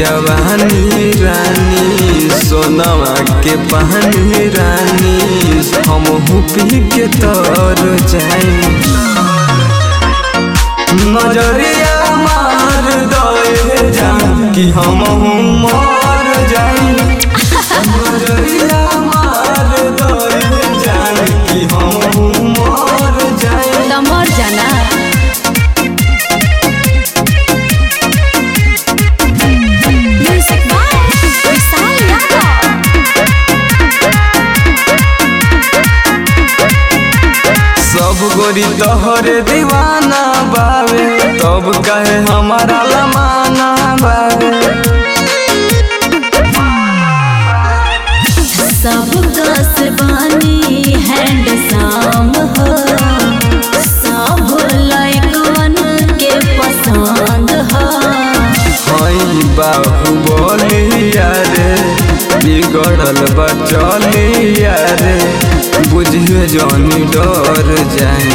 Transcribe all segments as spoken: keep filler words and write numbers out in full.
जवानी रानी सोनवा के पानी रानी हम पी के तर जाई नजरिया मार दे जान कि हम मर जाई नजरिया मार दे जान कि हम मर जाई तो मर जाना। सब गोरी तोहरे दीवाना बावे तब कहे हमारा लमाना बावे सब गस बानी हैंडसम हो सब लइकवन के पसंद हो हई बाहुबलिया रे बिगड़ल बचलिया रे बुझिए जानी डर जाए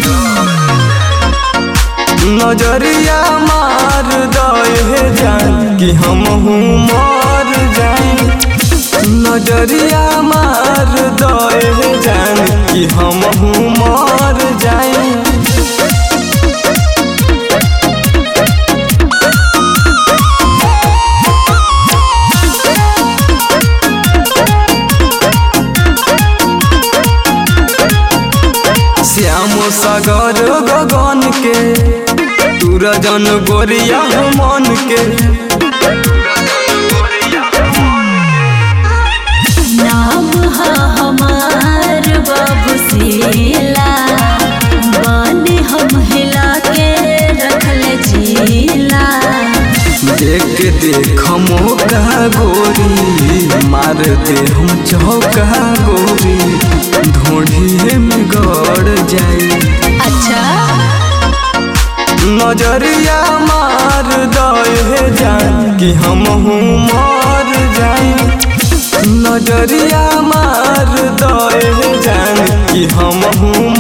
नजरिया मार दे जान कि हम मर जाए नजरिया मार दे जान कि हम मर जाए श्याम सागर गगन के तुरजन गोरिया मन के नाम है हमार बाबूसीला बानी हम हिला के रखल जिला देख देख मौका गोरी मार दे हम चौका गोरी ढूंढिए में गड़ जाए अच्छा नजरिया मार दे जान कि हम मर जाए नजरिया मार दे जान कि हम